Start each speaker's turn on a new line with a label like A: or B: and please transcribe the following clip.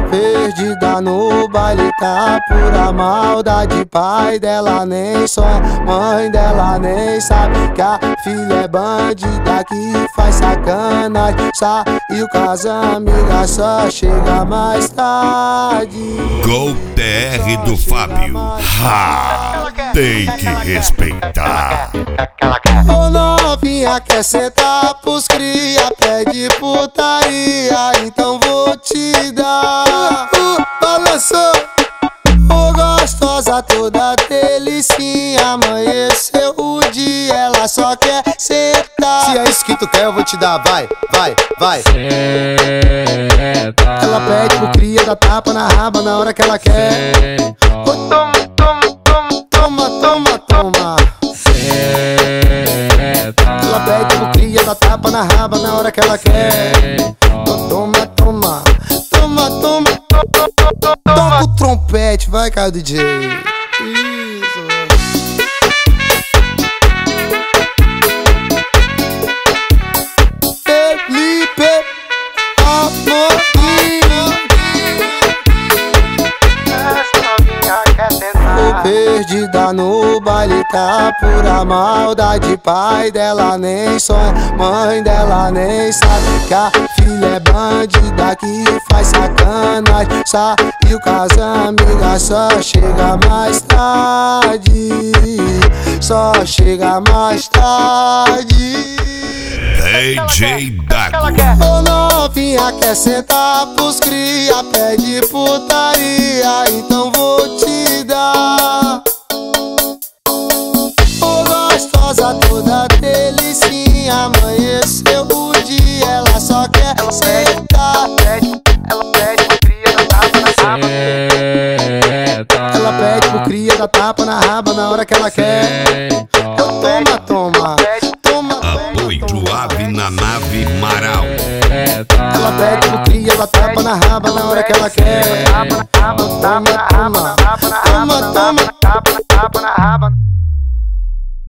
A: Perdida no baile, tá pura maldade. Pai dela nem sonha, mãe dela nem sabe que a filha é bandida que faz sacanagem. Saiu com as amigas, só chega mais tarde.
B: Gol TR do Fábio. Tem que respeitar.
A: Ô novinha, quer sentar pros cria, pede putaria, então vou te dar. Balançou, ô gostosa toda delicinha. Amanheceu o dia, ela só quer sentar.
C: Se é isso que tu quer, eu vou te dar, vai, vai, vai.
A: Ela pede pro cria, dá tapa na raba na hora que ela quer. Ô, toma, toma, toma, toma, toma, toma. Ela pede pro cria, dá tapa na raba na hora que ela quer. Ô, toma, toma, toma, toma. Toca o trompete, vai, Caio DJ. Isso. Felipe Amorim. Tô perdida no baile, tá pura maldade. Pai dela nem sonha, mãe dela nem sabe que a filha é bandida que faz sacanagem. Saiu com as amigas, só chega mais tarde. Só chega mais tarde.
B: DJ Dago.
A: Ô novinha, quer sentar pros cria, pede putaria, então vou te dar. Ô gostosa toda delicinha, amanheceu o dia, ela só quer sentar. Ela pede pro cria, dá tapa na raba. Ela pede pro cria, dá tapa na raba na hora que ela quer. Ô, toma, toma.
B: Apoio Ave na nave Marau.
A: Ela pede pro cria, ela tapa na raba na hora que ela quer. Toma, toma.